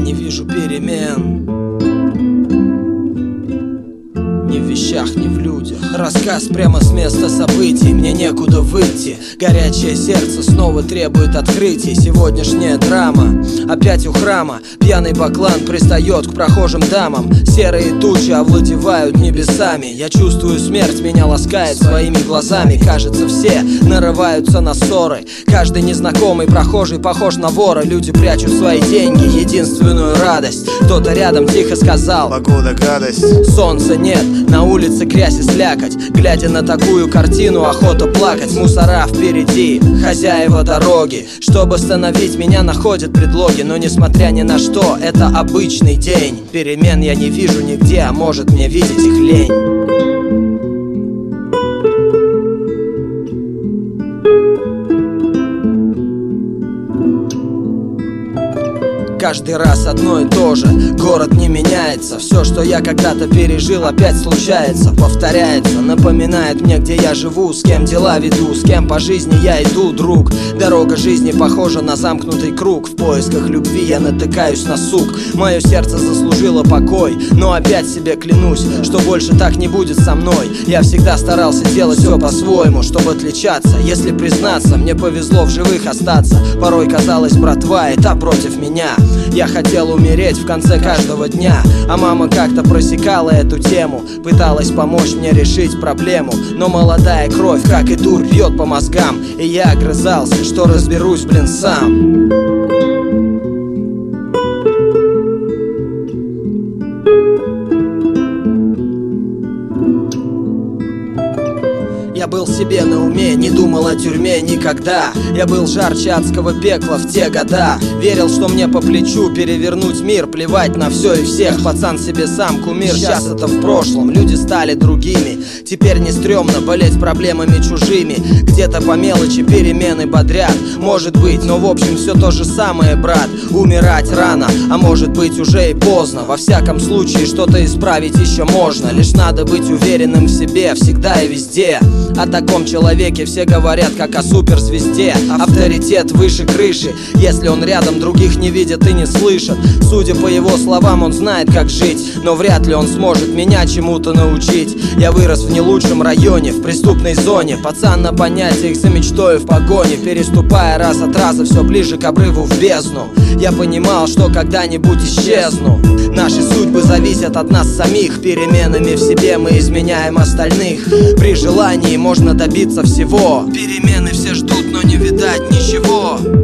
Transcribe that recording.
не вижу перемен. Ни в вещах, ни в людях. Рассказ прямо с места событий, мне некуда выйти. Горячее сердце снова требует открытий. Сегодняшняя драма опять у храма. Пьяный баклан пристает к прохожим дамам. Серые тучи овладевают небесами. Я чувствую смерть, меня ласкает своими глазами. Кажется, все нарываются на ссоры. Каждый незнакомый прохожий похож на вора. Люди прячут свои деньги, единственную радость. Кто-то рядом тихо сказал: погода гадость. Солнца нет, на улице грязь и слякоть. Глядя на такую картину, охота плакать. Мусора впереди, хозяева дороги. Чтобы остановить меня, находят предлоги. Но несмотря ни на что, это обычный день. Перемен я не вижу нигде, а может мне видеть их лень. Каждый раз одно и то же, город не меняется. Все, что я когда-то пережил, опять случается, повторяется. Напоминает мне, где я живу, с кем дела веду, с кем по жизни я иду, друг. Дорога жизни похожа на замкнутый круг. В поисках любви я натыкаюсь на сук. Мое сердце заслужило покой, но опять себе клянусь, что больше так не будет со мной. Я всегда старался делать все по-своему, чтобы отличаться. Если признаться, мне повезло в живых остаться. Порой казалось, братва, и та против меня. Я хотел умереть в конце каждого дня, а мама как-то просекала эту тему, пыталась помочь мне решить проблему. Но молодая кровь, как и дурь, бьет по мозгам, и я огрызался, что разберусь, блин, сам. Я был себе на уме, не думал о тюрьме никогда. Я был жарче адского пекла в те года. Верил, что мне по плечу перевернуть мир. Плевать на все и всех, пацан себе сам кумир. Сейчас это в прошлом, люди стали другими. Теперь не стрёмно болеть проблемами чужими. Где-то по мелочи перемены бодрят. Может быть, но в общем все то же самое, брат. Умирать рано, а может быть уже и поздно. Во всяком случае что-то исправить еще можно. Лишь надо быть уверенным в себе всегда и везде. О таком человеке все говорят как о суперзвезде. Авторитет выше крыши, если он рядом, других не видят и не слышат. Судя по его словам, он знает, как жить, но вряд ли он сможет меня чему-то научить. Я вырос в не лучшем районе, в преступной зоне. Пацан на понятиях за мечтой в погоне, переступая раз от раза все ближе к обрыву в бездну. Я понимал, что когда-нибудь исчезну. Наши судьбы зависят от нас самих. Переменами в себе мы изменяем остальных. При желании можно добиться всего. Перемены все ждут, но не видать ничего.